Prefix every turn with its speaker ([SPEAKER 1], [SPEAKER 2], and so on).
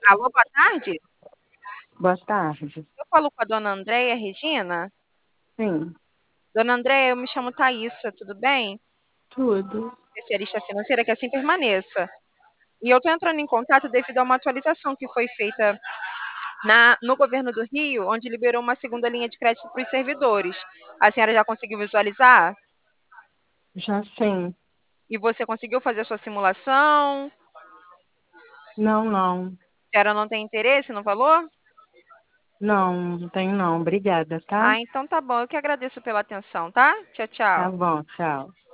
[SPEAKER 1] Alô, boa tarde.
[SPEAKER 2] Boa tarde.
[SPEAKER 1] Eu falo com a dona Andréia Regina.
[SPEAKER 2] Sim,
[SPEAKER 1] Dona Andréia, eu me chamo Thaisa, tudo bem?
[SPEAKER 2] tudo.
[SPEAKER 1] Especialista financeira, que assim permaneça. E eu estou entrando em contato devido a uma atualização que foi feita no governo do Rio, onde liberou uma segunda linha de crédito para os servidores. A senhora já conseguiu visualizar?
[SPEAKER 2] Já sim.
[SPEAKER 1] E você conseguiu fazer a sua simulação?
[SPEAKER 2] Não, não.
[SPEAKER 1] A senhora não tem interesse no valor?
[SPEAKER 2] Não, não tenho não. Obrigada, tá?
[SPEAKER 1] Ah, então tá bom. Eu que agradeço pela atenção, tá? Tchau,
[SPEAKER 2] Tá
[SPEAKER 1] tchau.
[SPEAKER 2] bom, tchau.